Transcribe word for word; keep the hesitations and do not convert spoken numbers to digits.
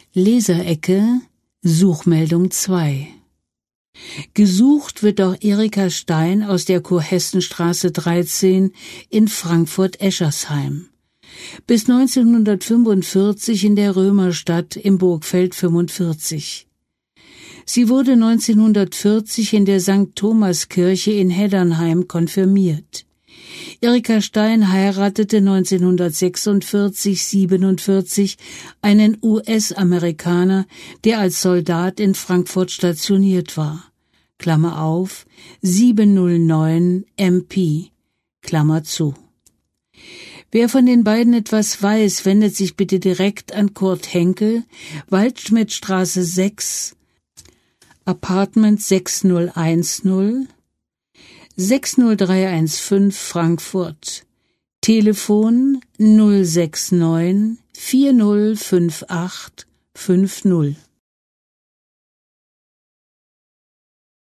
Leserecke, Suchmeldung zwei. Gesucht wird auch Erika Stein aus der Kurhessenstraße dreizehn in Frankfurt-Eschersheim. Bis neunzehnhundertfünfundvierzig in der Römerstadt im Burgfeld fünfundvierzig. Sie wurde neunzehnhundertvierzig in der Sankt Thomaskirche in Heddernheim konfirmiert. Erika Stein heiratete neunzehnhundertsechsundvierzig siebenundvierzig einen U S-Amerikaner, der als Soldat in Frankfurt stationiert war. Klammer auf, sieben null neun M P, Klammer zu. Wer von den beiden etwas weiß, wendet sich bitte direkt an Kurt Henkel, Waldschmidtstraße sechs, Apartment sechs null eins null, sechs null drei eins fünf Frankfurt, Telefon null sechs neun vier null fünf acht fünf null.